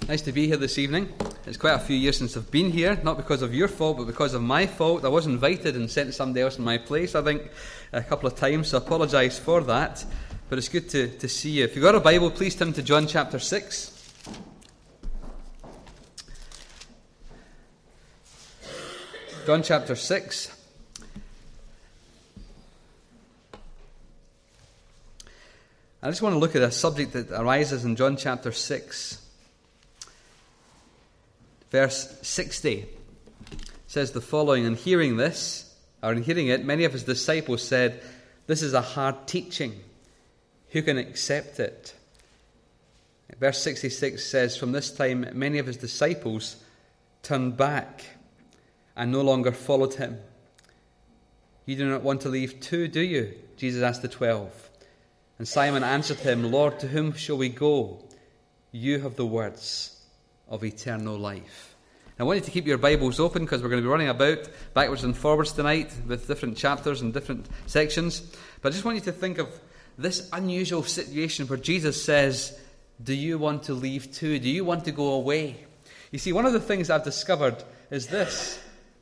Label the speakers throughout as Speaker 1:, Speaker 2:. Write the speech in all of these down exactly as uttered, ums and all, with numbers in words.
Speaker 1: Nice to be here this evening. It's quite a few years since I've been here, not because of your fault, but because of my fault. I was invited and sent somebody else in my place, I think, a couple of times, so I apologise for that. But it's good to, to see you. If you've got a Bible, please turn to John chapter six. John chapter six. I just want to look at a subject that arises in John chapter six. Verse sixty says the following, "And hearing this, or in hearing it, many of his disciples said, 'This is a hard teaching. Who can accept it?' Verse sixty-six says, 'From this time many of his disciples turned back and no longer followed him.' 'You do not want to leave too, do you?' Jesus asked the twelve. And Simon answered him, 'Lord, to whom shall we go? You have the words of eternal life.'" Now, I want you to keep your Bibles open because we're going to be running about backwards and forwards tonight with different chapters and different sections. But I just want you to think of this unusual situation where Jesus says, "Do you want to leave too? Do you want to go away?" You see, one of the things I've discovered is this.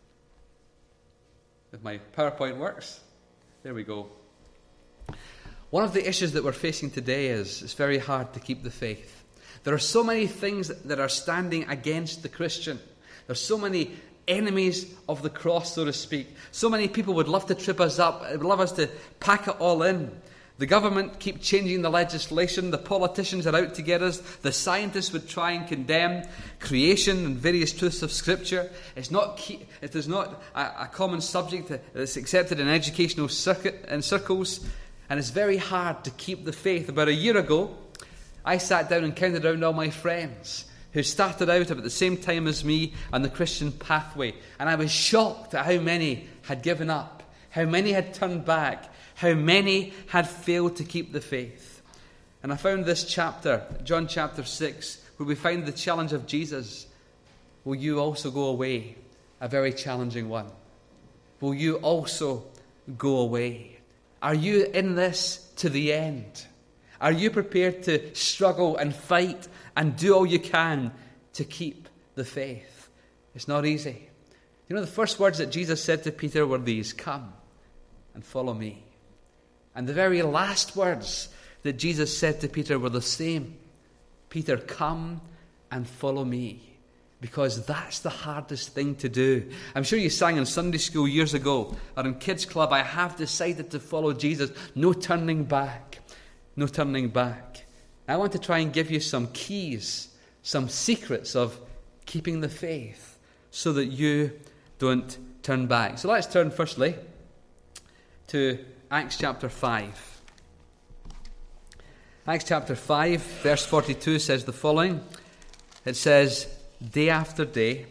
Speaker 1: If my PowerPoint works, there we go. One of the issues that we're facing today is it's very hard to keep the faith. There are so many things that are standing against the Christian. There's so many enemies of the cross, so to speak. So many people would love to trip us up, would love us to pack it all in. The government keep changing the legislation. The politicians are out to get us. The scientists would try and condemn creation and various truths of Scripture. It's not key, it is not a, a common subject that's accepted in educational circuit, in circles, and it's very hard to keep the faith. About a year ago, I sat down and counted around all my friends who started out about the same time as me on the Christian pathway. And I was shocked at how many had given up, how many had turned back, how many had failed to keep the faith. And I found this chapter, John chapter six, where we find the challenge of Jesus. Will you also go away? A very challenging one. Will you also go away? Are you in this to the end? Are you prepared to struggle and fight and do all you can to keep the faith? It's not easy. You know, the first words that Jesus said to Peter were these: "Come and follow me." And the very last words that Jesus said to Peter were the same. "Peter, come and follow me." Because that's the hardest thing to do. I'm sure you sang in Sunday school years ago, or in Kids Club, "I have decided to follow Jesus. No turning back. No turning back." I want to try and give you some keys, some secrets of keeping the faith so that you don't turn back. So let's turn firstly to Acts chapter five. Acts chapter five, verse forty-two says the following. It says, "Day after day,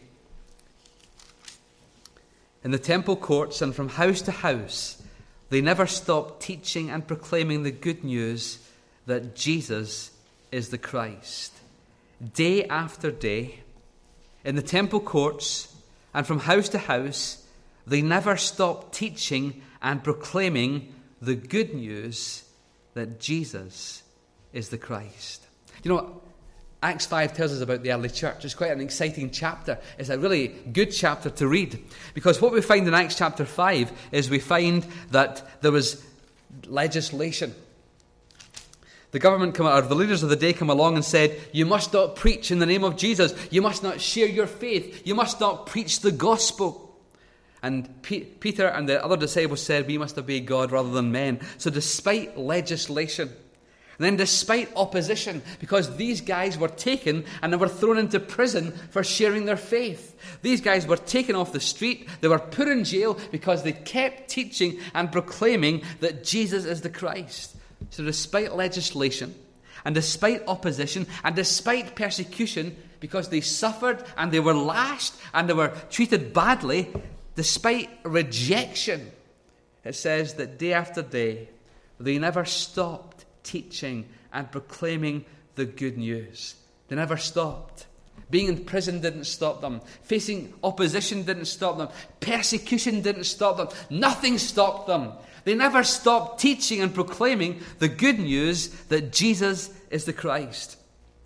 Speaker 1: in the temple courts and from house to house, they never stopped teaching and proclaiming the good news that Jesus is the Christ." Day after day, in the temple courts and from house to house, they never stopped teaching and proclaiming the good news that Jesus is the Christ. You know, Acts five tells us about the early church. It's quite an exciting chapter. It's a really good chapter to read. Because what we find in Acts chapter five is we find that there was legislation. The government, come, or the leaders of the day come along and said, "You must not preach in the name of Jesus. You must not share your faith. You must not preach the gospel." And P- Peter and the other disciples said, "We must obey God rather than men." So despite legislation, and then despite opposition, because these guys were taken and they were thrown into prison for sharing their faith. These guys were taken off the street. They were put in jail because they kept teaching and proclaiming that Jesus is the Christ. So despite legislation, and despite opposition, and despite persecution, because they suffered and they were lashed and they were treated badly, despite rejection, it says that day after day, they never stopped teaching and proclaiming the good news. They never stopped. Being in prison didn't stop them. Facing opposition didn't stop them. Persecution didn't stop them. Nothing stopped them. They never stopped teaching and proclaiming the good news that Jesus is the Christ.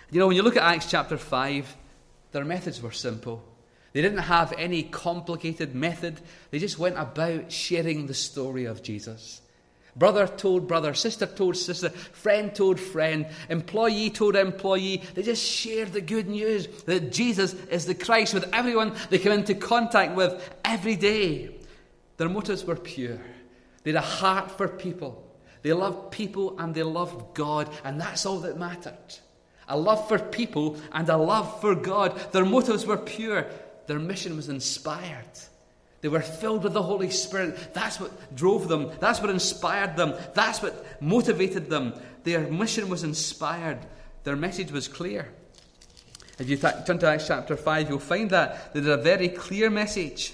Speaker 1: You know, when you look at Acts chapter five, their methods were simple. They didn't have any complicated method. They just went about sharing the story of Jesus. Brother told brother, sister told sister, friend told friend, employee told employee. They just shared the good news that Jesus is the Christ with everyone they come into contact with every day. Their motives were pure. They had a heart for people. They loved people and they loved God, and that's all that mattered. A love for people and a love for God. Their motives were pure. Their mission was inspired. They were filled with the Holy Spirit. That's what drove them. That's what inspired them. That's what motivated them. Their mission was inspired. Their message was clear. If you t- turn to Acts chapter five, you'll find that they did a very clear message.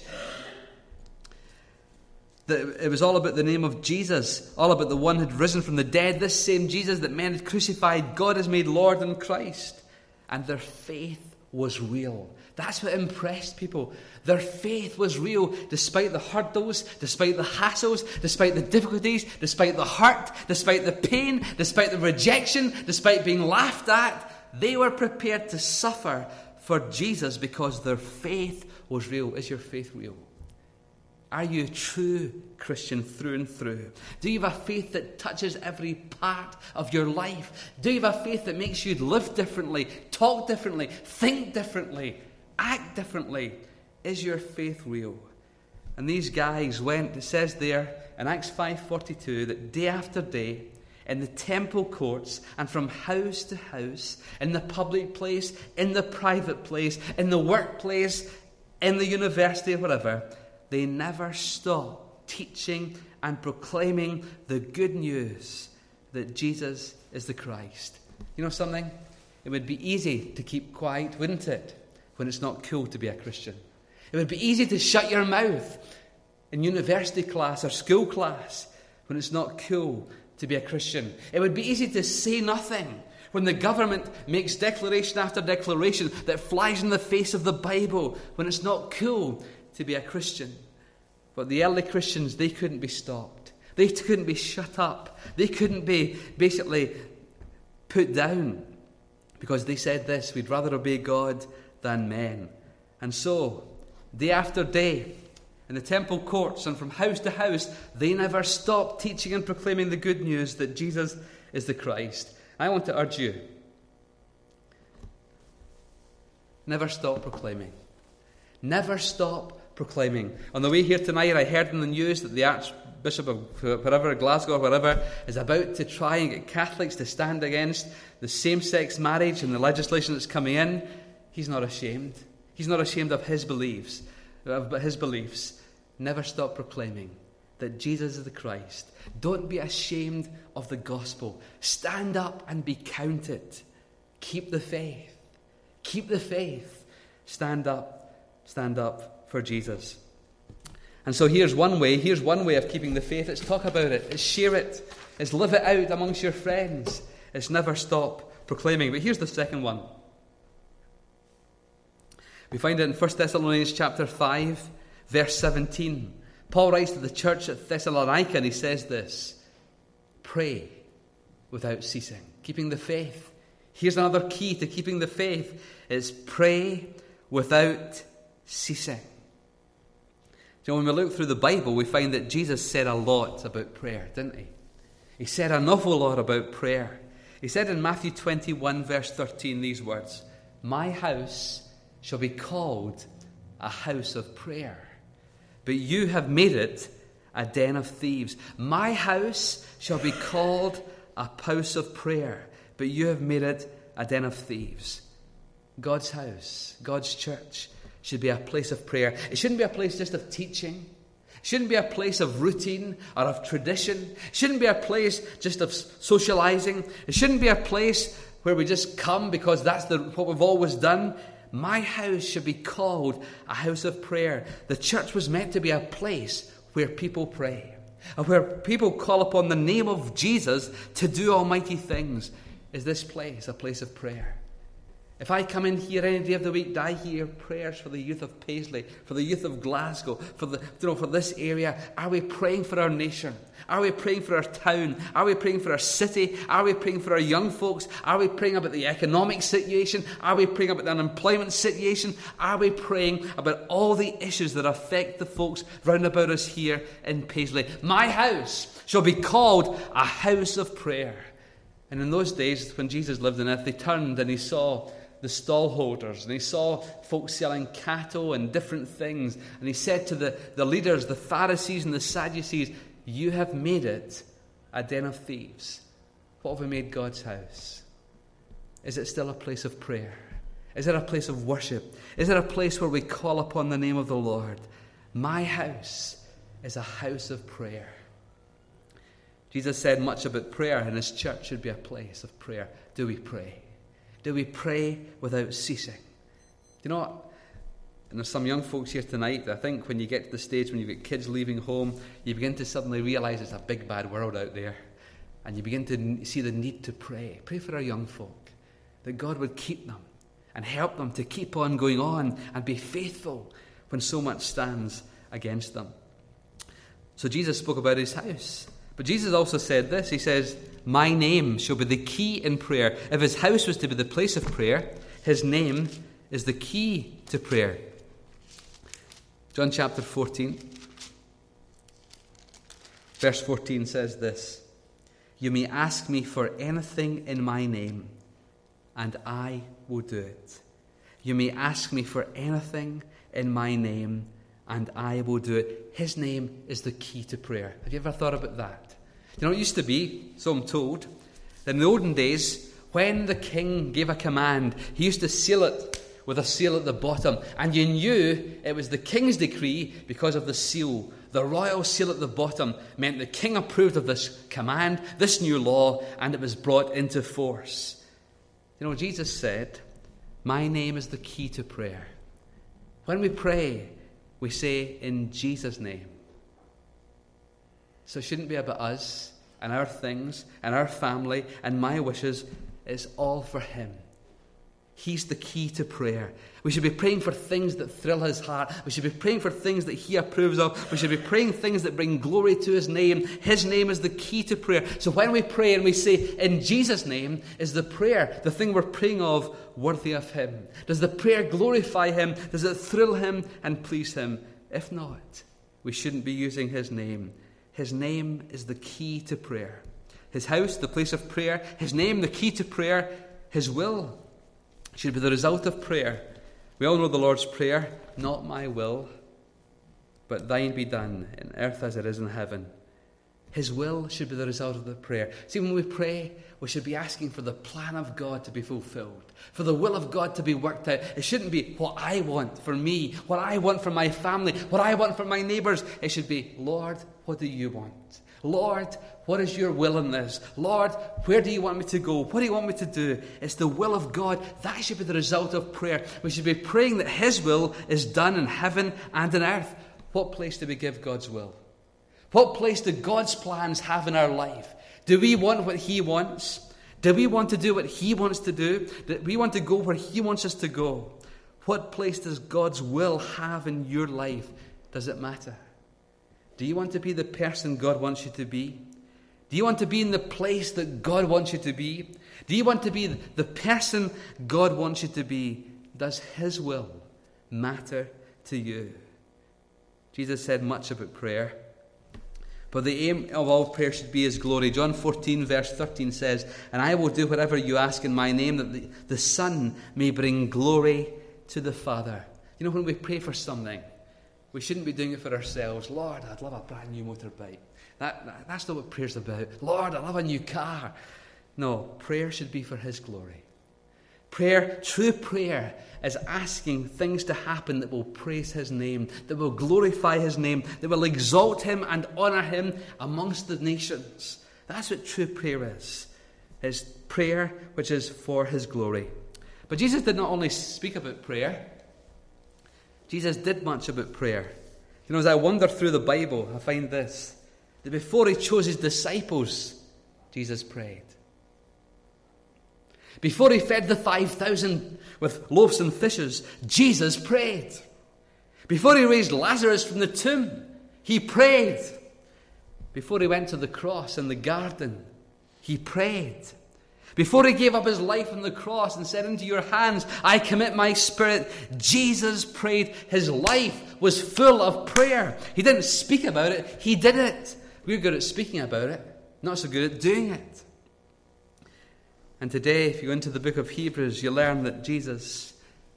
Speaker 1: That it was all about the name of Jesus, all about the one who had risen from the dead, this same Jesus that men had crucified. God has made Lord in Christ. And their faith was real. That's what impressed people. Their faith was real, despite the hurdles, despite the hassles, despite the difficulties, despite the hurt, despite the pain, despite the rejection, despite being laughed at. They were prepared to suffer for Jesus because their faith was real. Is your faith real? Are you a true Christian through and through? Do you have a faith that touches every part of your life? Do you have a faith that makes you live differently, talk differently, think differently, act differently? Is your faith real? And these guys went, it says there in Acts five forty-two, that day after day, in the temple courts and from house to house, in the public place, in the private place, in the workplace, in the university or whatever, they never stopped teaching and proclaiming the good news that Jesus is the Christ. You know something? It would be easy to keep quiet, wouldn't it, when it's not cool to be a Christian? It would be easy to shut your mouth in university class or school class when it's not cool to be a Christian. It would be easy to say nothing when the government makes declaration after declaration that flies in the face of the Bible, when it's not cool to be a Christian. But the early Christians, they couldn't be stopped. They couldn't be shut up. They couldn't be basically put down, because they said this: we'd rather obey God than men. And so, day after day, in the temple courts and from house to house, they never stopped teaching and proclaiming the good news that Jesus is the Christ. I want to urge you, never stop proclaiming. Never stop proclaiming. On the way here tonight, I heard in the news that the Archbishop of wherever, Glasgow or wherever, is about to try and get Catholics to stand against the same-sex marriage and the legislation that's coming in. He's not ashamed. He's not ashamed of his beliefs. Of his beliefs. Never stop proclaiming that Jesus is the Christ. Don't be ashamed of the gospel. Stand up and be counted. Keep the faith. Keep the faith. Stand up. Stand up for Jesus. And so here's one way, here's one way of keeping the faith. It's talk about it, it's share it, it's live it out amongst your friends, it's never stop proclaiming. But here's the second one. We find it in First Thessalonians chapter five, verse seventeen. Paul writes to the church at Thessalonica and he says this: pray without ceasing. Keeping the faith. Here's another key to keeping the faith, is pray without ceasing. So when we look through the Bible, we find that Jesus said a lot about prayer, didn't he? He said an awful lot about prayer. He said in Matthew twenty-one, verse thirteen, these words: my house shall be called a house of prayer, but you have made it a den of thieves. My house shall be called a house of prayer, but you have made it a den of thieves. God's house, God's church, should be a place of prayer. It shouldn't be a place just of teaching. It shouldn't be a place of routine or of tradition. It shouldn't be a place just of socializing. It shouldn't be a place where we just come because that's the, what we've always done. My house should be called a house of prayer. The church was meant to be a place where people pray, and where people call upon the name of Jesus to do almighty things. Is this place a place of prayer? If I come in here any day of the week, do I hear prayers for the youth of Paisley, for the youth of Glasgow, for the you know for this area? Are we praying for our nation? Are we praying for our town? Are we praying for our city? Are we praying for our young folks? Are we praying about the economic situation? Are we praying about the unemployment situation? Are we praying about all the issues that affect the folks round about us here in Paisley? My house shall be called a house of prayer. And in those days, when Jesus lived on earth, he turned and he saw the stallholders, and he saw folks selling cattle and different things, and he said to the, the leaders, the Pharisees and the Sadducees, you have made it a den of thieves. What have we made God's house? Is it still a place of prayer? Is it a place of worship? Is it a place where we call upon the name of the Lord? My house is a house of prayer. Jesus said much about prayer, and his church should be a place of prayer. Do we pray? Do we pray without ceasing? You know what? And there's some young folks here tonight that I think when you get to the stage when you've got kids leaving home, you begin to suddenly realise it's a big bad world out there. And you begin to see the need to pray. Pray for our young folk, that God would keep them and help them to keep on going on and be faithful when so much stands against them. So Jesus spoke about his house. But Jesus also said this. He says, my name shall be the key in prayer. If his house was to be the place of prayer, his name is the key to prayer. John chapter fourteen, verse fourteen says this, you may ask me for anything in my name, and I will do it. You may ask me for anything in my name, and I will do it. His name is the key to prayer. Have you ever thought about that? You know, it used to be, so I'm told, that in the olden days, when the king gave a command, he used to seal it with a seal at the bottom. And you knew it was the king's decree because of the seal. The royal seal at the bottom meant the king approved of this command, this new law, and it was brought into force. You know, Jesus said, my name is the key to prayer. When we pray, we say, in Jesus' name. So it shouldn't be about us and our things and our family and my wishes. It's all for him. He's the key to prayer. We should be praying for things that thrill his heart. We should be praying for things that he approves of. We should be praying things that bring glory to his name. His name is the key to prayer. So when we pray and we say, in Jesus' name, is the prayer, the thing we're praying of, worthy of him? Does the prayer glorify him? Does it thrill him and please him? If not, we shouldn't be using his name. His name is the key to prayer. His house, the place of prayer. His name, the key to prayer. His will should be the result of prayer. We all know the Lord's Prayer, not my will, but thine be done in earth as it is in heaven. His will should be the result of the prayer. See, when we pray, we should be asking for the plan of God to be fulfilled, for the will of God to be worked out. It shouldn't be what I want for me, what I want for my family, what I want for my neighbours. It should be, Lord, what do you want? Lord, what is your will in this? Lord, where do you want me to go? What do you want me to do? It's the will of God. That should be the result of prayer. We should be praying that his will is done in heaven and in earth. What place do we give God's will? What place do God's plans have in our life? Do we want what he wants? Do we want to do what he wants to do? Do we want to go where he wants us to go? What place does God's will have in your life? Does it matter? Do you want to be the person God wants you to be? Do you want to be in the place that God wants you to be? Do you want to be the person God wants you to be? Does his will matter to you? Jesus said much about prayer. But the aim of all prayer should be his glory. John fourteen verse thirteen says, and I will do whatever you ask in my name, that the, the Son may bring glory to the Father. You know, when we pray for something, we shouldn't be doing it for ourselves. Lord, I'd love a brand new motorbike. That, that, that's not what prayer's about. Lord, I love a new car. No, prayer should be for his glory. Prayer, true prayer, is asking things to happen that will praise his name, that will glorify his name, that will exalt him and honour him amongst the nations. That's what true prayer is. It's prayer which is for his glory. But Jesus did not only speak about prayer, Jesus did much about prayer. You know, as I wander through the Bible, I find this, that before he chose his disciples, Jesus prayed. Before he fed the five thousand with loaves and fishes, Jesus prayed. Before he raised Lazarus from the tomb, he prayed. Before he went to the cross in the garden, he prayed. Before he gave up his life on the cross and said, "Into your hands I commit my spirit," Jesus prayed. His life was full of prayer. He didn't speak about it, he did it. We're good at speaking about it, not so good at doing it. And today, if you go into the book of Hebrews, you learn that Jesus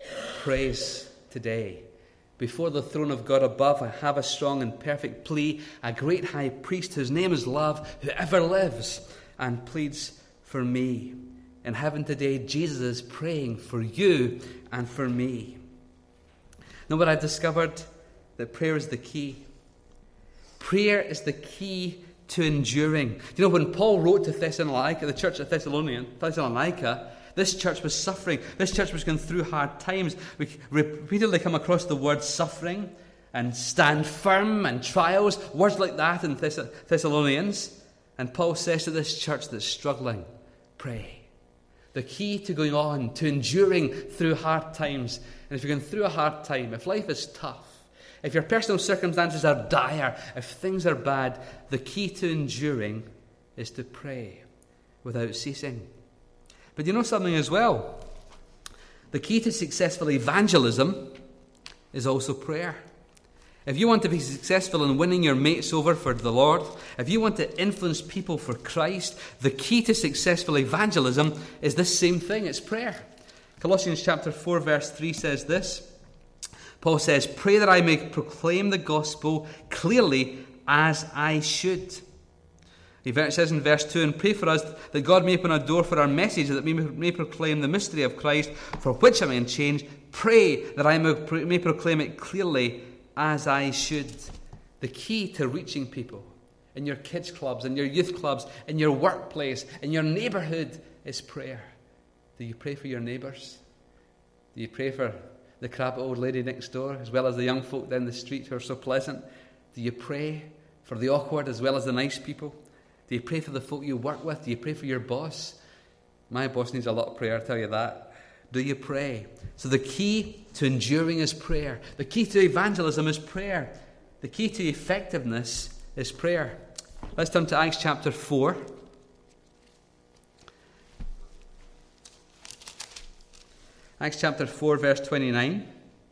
Speaker 1: prays today. Before the throne of God above, I have a strong and perfect plea, a great high priest whose name is love, who ever lives and pleads for me. In heaven today, Jesus is praying for you and for me. Know what I've discovered? That prayer is the key. Prayer is the key to enduring. You know, when Paul wrote to Thessalonica, the church at Thessalonian, Thessalonica, this church was suffering. This church was going through hard times. We repeatedly come across the word suffering and stand firm and trials, words like that in Thess- Thessalonians. And Paul says to this church that's struggling, pray. The key to going on, to enduring through hard times. And if you're going through a hard time, if life is tough, if your personal circumstances are dire, if things are bad, the key to enduring is to pray without ceasing. But you know something as well? The key to successful evangelism is also prayer. If you want to be successful in winning your mates over for the Lord, if you want to influence people for Christ, the key to successful evangelism is this same thing. It's prayer. Colossians chapter four verse three says this. Paul says, "Pray that I may proclaim the gospel clearly as I should." It says in verse two, "And pray for us that God may open a door for our message, that we may proclaim the mystery of Christ, for which I am in chains. Pray that I may proclaim it clearly as I should." The key to reaching people in your kids' clubs, in your youth clubs, in your workplace, in your neighbourhood is prayer. Do you pray for your neighbours? Do you pray for the crabby old lady next door, as well as the young folk down the street who are so pleasant? Do you pray for the awkward as well as the nice people? Do you pray for the folk you work with? Do you pray for your boss? My boss needs a lot of prayer, I'll tell you that. Do you pray? So the key to enduring is prayer. The key to evangelism is prayer. The key to effectiveness is prayer. Let's turn to Acts chapter four. Acts chapter four, verse twenty-nine.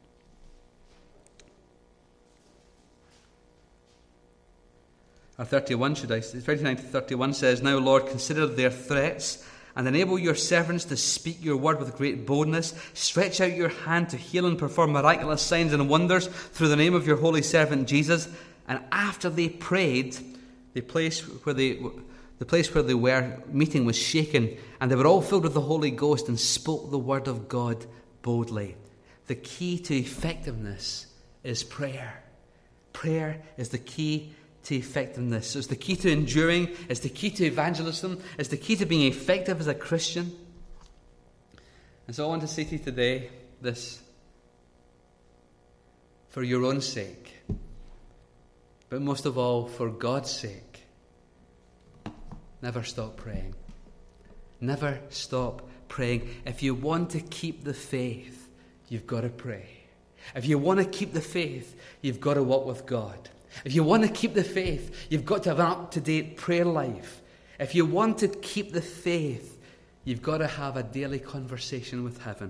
Speaker 1: Or thirty-one, should I say? twenty-nine to thirty-one says, "Now, Lord, consider their threats and enable your servants to speak your word with great boldness. Stretch out your hand to heal and perform miraculous signs and wonders through the name of your holy servant Jesus." And after they prayed, the place where they, the place where they were meeting was shaken, and they were all filled with the Holy Ghost and spoke the word of God boldly. The key to effectiveness is prayer. Prayer is the key to effectiveness. So it's the key to enduring, it's the key to evangelism, it's the key to being effective as a Christian. And so I want to say to you today this: for your own sake, but most of all for God's sake, never stop praying. Never stop praying. If you want to keep the faith, you've got to pray. If you want to keep the faith, you've got to walk with God. If you want to keep the faith, you've got to have an up-to-date prayer life. If you want to keep the faith, you've got to have a daily conversation with heaven.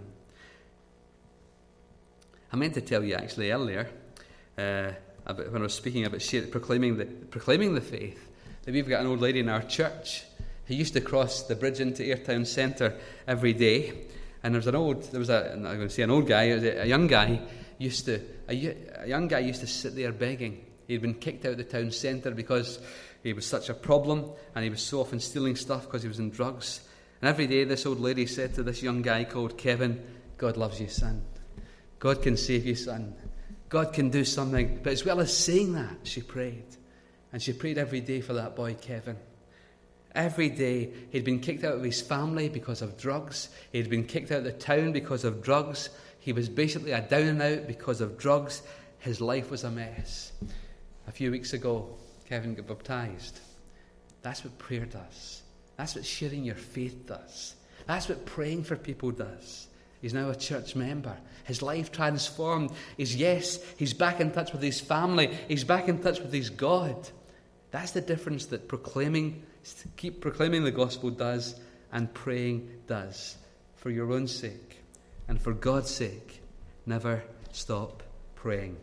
Speaker 1: I meant to tell you actually earlier, uh, about, when I was speaking about sharing, proclaiming the proclaiming the faith, that we've got an old lady in our church who used to cross the bridge into Ayrtown Centre every day. And there was an old, there was a, I'm not going to say an old guy, it was a, a young guy used to, a, a young guy used to sit there begging. He'd been kicked out of the town centre because he was such a problem, and he was so often stealing stuff because he was in drugs. And every day this old lady said to this young guy called Kevin, "God loves you, son. God can save you, son. God can do something." But as well as saying that, she prayed. And she prayed every day for that boy, Kevin. Every day. He'd been kicked out of his family because of drugs. He'd been kicked out of the town because of drugs. He was basically a down and out because of drugs. His life was a mess. A few weeks ago, Kevin got baptized. That's what prayer does. That's what sharing your faith does. That's what praying for people does. He's now a church member. His life transformed. He's, yes, he's back in touch with his family. He's back in touch with his God. That's the difference that proclaiming, keep proclaiming the gospel does and praying does. For your own sake and for God's sake, never stop praying.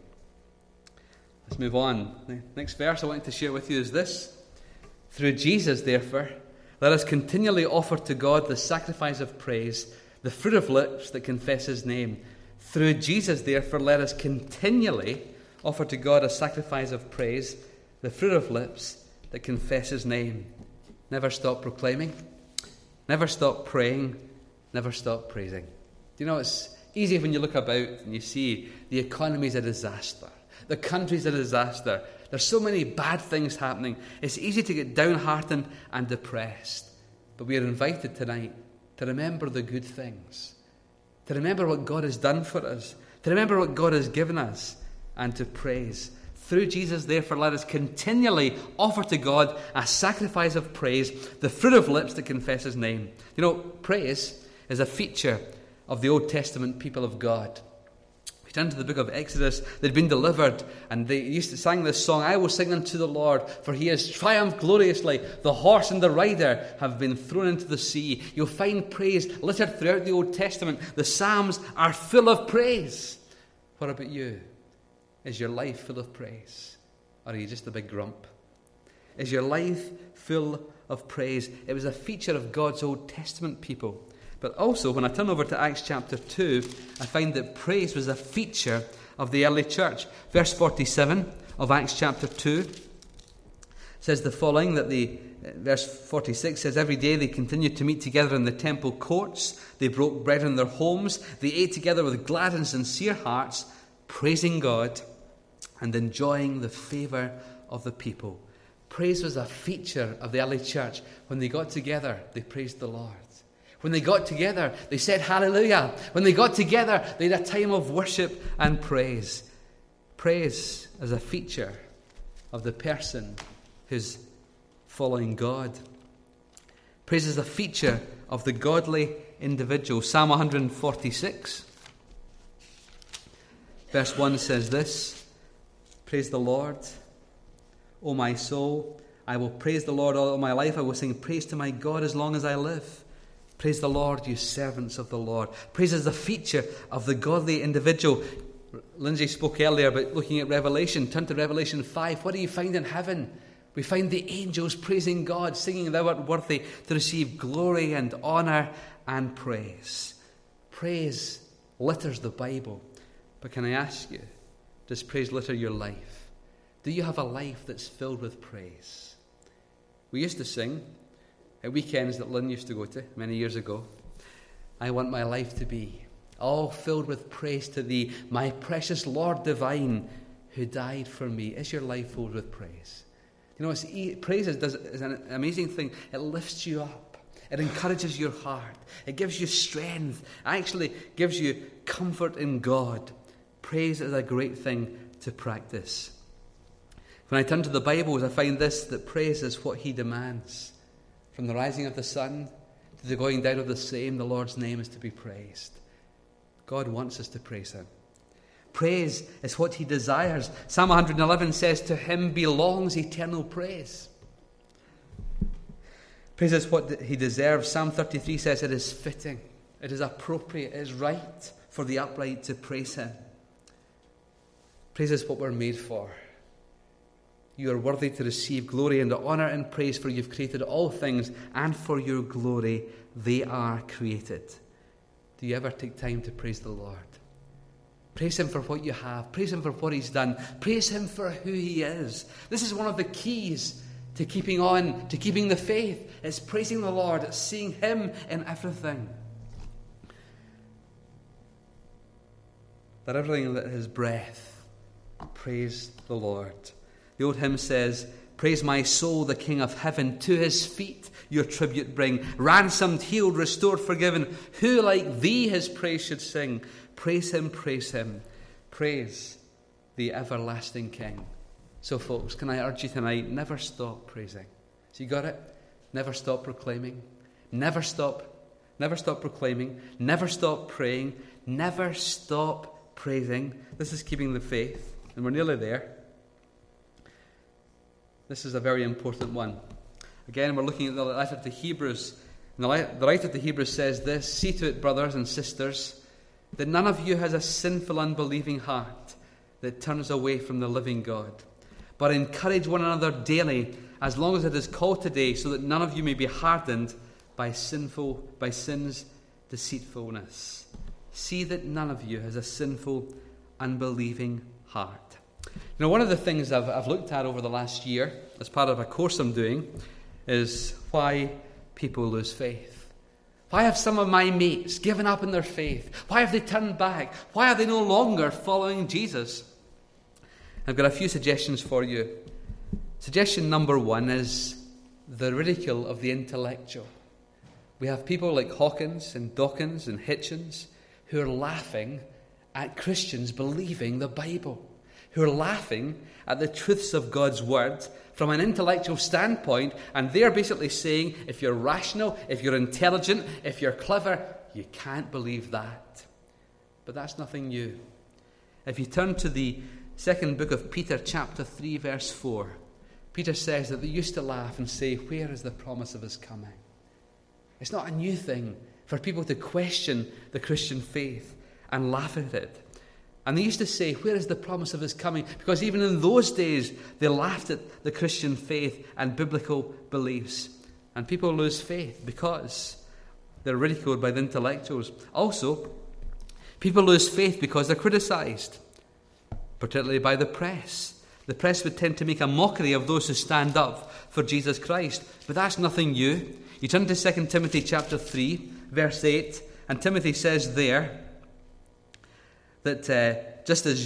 Speaker 1: Let's move on. The next verse I want to share with you is this. Through Jesus, therefore, let us continually offer to God the sacrifice of praise, the fruit of lips that confess his name. Through Jesus, therefore, let us continually offer to God a sacrifice of praise, the fruit of lips that confess his name. Never stop proclaiming. Never stop praying. Never stop praising. Do you know, it's easy when you look about and you see the economy's a disaster. The country's a disaster. There's so many bad things happening. It's easy to get downhearted and depressed. But we are invited tonight to remember the good things, to remember what God has done for us, to remember what God has given us, and to praise. Through Jesus, therefore, let us continually offer to God a sacrifice of praise, the fruit of lips that confess his name. You know, praise is a feature of the Old Testament people of God. We turn to the book of Exodus. They'd been delivered, and they used to sing this song, I will sing unto the Lord, for he has triumphed gloriously. The horse and the rider have been thrown into the sea. You'll find praise littered throughout the Old Testament. The Psalms are full of praise. What about you? Is your life full of praise? Or are you just a big grump? Is your life full of praise? It was a feature of God's Old Testament people. But also, when I turn over to Acts chapter two, I find that praise was a feature of the early church. Verse forty-seven of Acts chapter two says the following, that the verse forty-six says, every day they continued to meet together in the temple courts. They broke bread in their homes. They ate together with glad and sincere hearts, praising God and enjoying the favour of the people. Praise was a feature of the early church. When they got together, they praised the Lord. When they got together, they said hallelujah. When they got together, they had a time of worship and praise. Praise is a feature of the person who's following God. Praise is a feature of the godly individual. Psalm one forty-six, verse one says this, praise the Lord, O my soul. I will praise the Lord all my life. I will sing praise to my God as long as I live. Praise the Lord, you servants of the Lord. Praise is a feature of the godly individual. Lindsay spoke earlier about looking at Revelation. Turn to Revelation five. What do you find in heaven? We find the angels praising God, singing, thou art worthy to receive glory and honour and praise. Praise litters the Bible. But can I ask you, does praise litter your life? Do you have a life that's filled with praise? We used to sing at weekends that Lynn used to go to many years ago. I want my life to be all filled with praise to thee, my precious Lord divine, who died for me. Is your life filled with praise? You know, it's, praise is, does, is an amazing thing. It lifts you up. It encourages your heart. It gives you strength. It actually gives you comfort in God. Praise is a great thing to practice. When I turn to the Bible, I find this, that praise is what he demands. From the rising of the sun to the going down of the same, the Lord's name is to be praised. God wants us to praise him. Praise is what he desires. Psalm one eleven says, to him belongs eternal praise. Praise is what he deserves. Psalm thirty-three says it is fitting, it is appropriate, it is right for the upright to praise him. Praise is what we're made for. You are worthy to receive glory and honour and praise, for you've created all things, and for your glory they are created. Do you ever take time to praise the Lord? Praise him for what you have. Praise him for what he's done. Praise him for who he is. This is one of the keys to keeping on, to keeping the faith. It's praising the Lord. It's seeing him in everything. That everything that has breath, praise the Lord. The old hymn says, praise my soul, the King of heaven, to his feet your tribute bring. Ransomed, healed, restored, forgiven, who like thee his praise should sing? Praise him, praise him, praise the everlasting King. So folks, can I urge you tonight, never stop praising. So you got it? Never stop proclaiming. Never stop Never stop proclaiming. Never stop praying. Never stop praising. This is keeping the faith. And we're nearly there. This is a very important one. Again, we're looking at the letter to Hebrews. And the writer to Hebrews says this: "See to it, brothers and sisters, that none of you has a sinful, unbelieving heart that turns away from the living God. But encourage one another daily, as long as it is called today, so that none of you may be hardened by sinful, by sin's deceitfulness." See that none of you has a sinful, unbelieving heart. Now, one of the things I've, I've looked at over the last year, as part of a course I'm doing, is why people lose faith. Why have some of my mates given up in their faith? Why have they turned back? Why are they no longer following Jesus? I've got a few suggestions for you. Suggestion number one is the ridicule of the intellectual. We have people like Hawkins and Dawkins and Hitchens who are laughing at Christians believing the Bible, who are laughing at the truths of God's Word from an intellectual standpoint, and they're basically saying, if you're rational, if you're intelligent, if you're clever, you can't believe that. But that's nothing new. If you turn to the second book of Peter, chapter three, verse four, Peter says that they used to laugh and say, "Where is the promise of his coming?" It's not a new thing for people to question the Christian faith and laugh at it. And they used to say, "Where is the promise of his coming?" Because even in those days, they laughed at the Christian faith and biblical beliefs. And people lose faith because they're ridiculed by the intellectuals. Also, people lose faith because they're criticized, particularly by the press. The press would tend to make a mockery of those who stand up for Jesus Christ. But that's nothing new. You turn to Second Timothy chapter three, verse eight, and Timothy says there that uh, just as